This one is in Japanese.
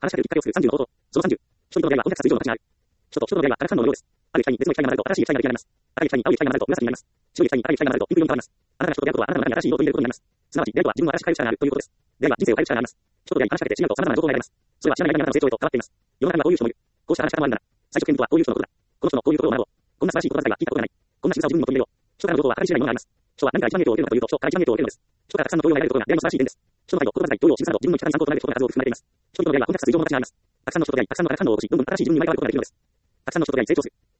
話しかけるきっかけを作る30の方法。その30。人々の出会いは本格活以上の形にある。人の出会いは化学反応のようです。ある機会に別の機会が混ざると新しい機会が出来上がります。赤い機会に青い機会が混ざると紫になります。白い機会に赤い機会が混ざるとピンク色に変わります。あなたが人と出会うことはあなたの中に新しい色を取り入れることになります。すなわち、出会いとは自分の新しい力があるということです。出会いは人生を変える力があります。人と出会い話しかけて知り合うと様々な情報が得られます。それは知らない間にあなたの成長へと変わっています。世の中にはこういう人もいる。こうした話し方もあるなら、最直権とはこういう人のことだ。この人のこういうところを学ぼう。こんな素晴らしい言葉遣いは聞いたことがない。こんな仕草を自分にも取り入れよう。人からの情報は計り知れないものがあります。人は何から一番影響を受けるのかというと、人から一番影響を受けるのです。人からたくさんの教養が得られることが出会いの素晴らしい点です。人の場合の言葉遣い、教養を示すなど自分の生き方に参考となれることが数多く含まれています。人々の出会いは本格活以上の形にあります。たくさんの人と出会い、たくさんの新しい情報を持ち、どんどん新しい自分に前変わることができるのです。たくさんの人と出会い、成長する。